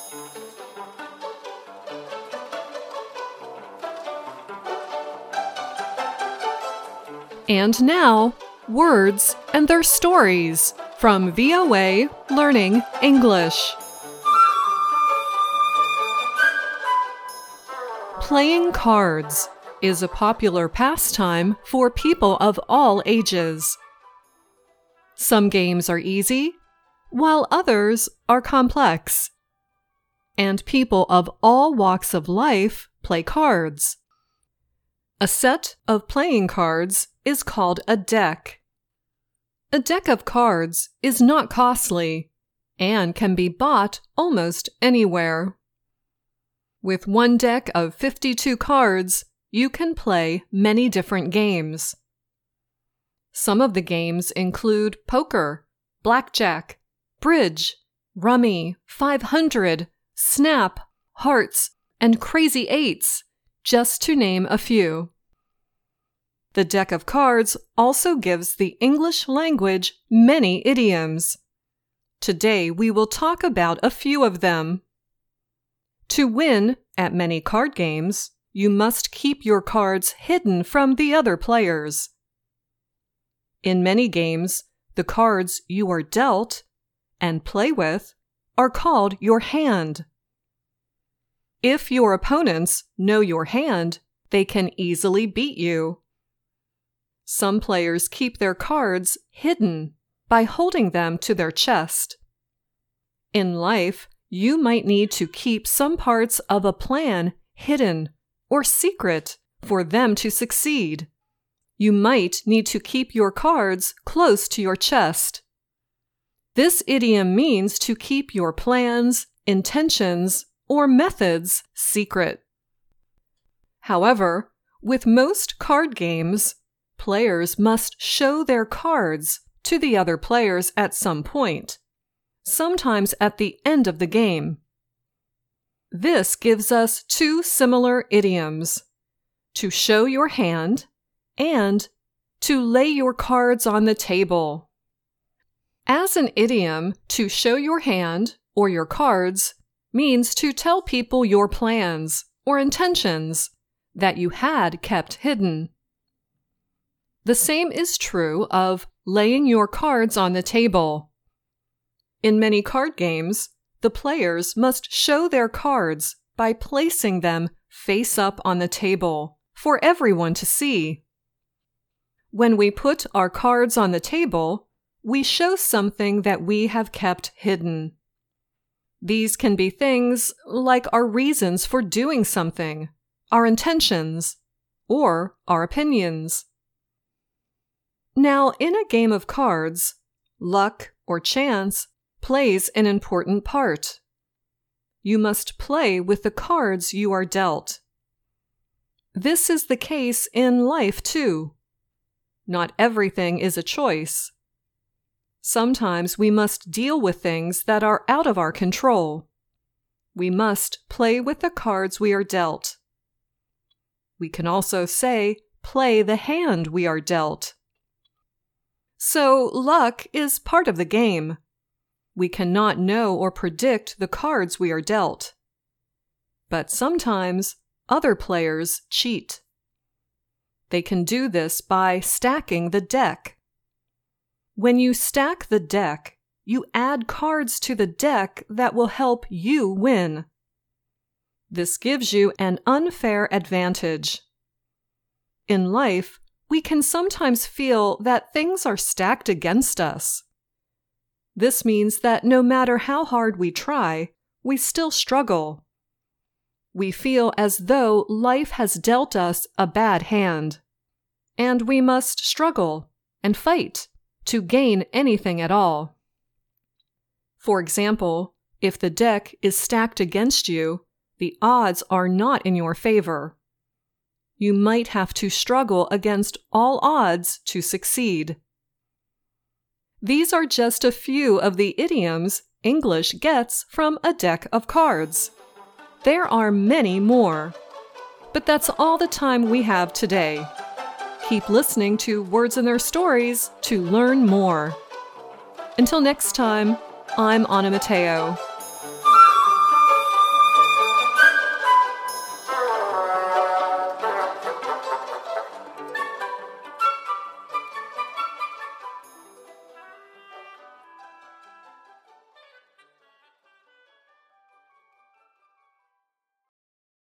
And now, words and their stories from VOA Learning English. Playing cards is a popular pastime for people of all ages. Some games are easy, while others are complex. And people of all walks of life play cards. A set of playing cards is called a deck. A deck of cards is not costly and can be bought almost anywhere. With one deck of 52 cards, you can play many different games. Some of the games include poker, blackjack, bridge, rummy, 500, snap, hearts, and crazy eights, just to name a few. The deck of cards also gives the English language many idioms. Today we will talk about a few of them. To win at many card games, you must keep your cards hidden from the other players. In many games, the cards you are dealt and play with are called your hand. If your opponents know your hand, they can easily beat you. Some players keep their cards hidden by holding them to their chest. In life, you might need to keep some parts of a plan hidden or secret for them to succeed. You might need to keep your cards close to your chest. This idiom means to keep your plans, intentions, or methods secret. However, with most card games, players must show their cards to the other players at some point, sometimes at the end of the game. This gives us two similar idioms: to show your hand and to lay your cards on the table. As an idiom, to show your hand or your cards means to tell people your plans or intentions that you had kept hidden. The same is true of laying your cards on the table. In many card games, the players must show their cards by placing them face up on the table for everyone to see. When we put our cards on the table, we show something that we have kept hidden. These can be things like our reasons for doing something, our intentions, or our opinions. Now, in a game of cards, luck or chance plays an important part. You must play with the cards you are dealt. This is the case in life too. Not everything is a choice. Sometimes we must deal with things that are out of our control. We must play with the cards we are dealt. We can also say, play the hand we are dealt. So, luck is part of the game. We cannot know or predict the cards we are dealt. But sometimes, other players cheat. They can do this by stacking the deck. When you stack the deck, you add cards to the deck that will help you win. This gives you an unfair advantage. In life, we can sometimes feel that things are stacked against us. This means that no matter how hard we try, we still struggle. We feel as though life has dealt us a bad hand, and we must struggle and fight to gain anything at all. For example, if the deck is stacked against you, the odds are not in your favor. You might have to struggle against all odds to succeed. These are just a few of the idioms English gets from a deck of cards. There are many more. But that's all the time we have today. Keep listening to Words and Their Stories to learn more. Until next time, I'm Anna Matteo.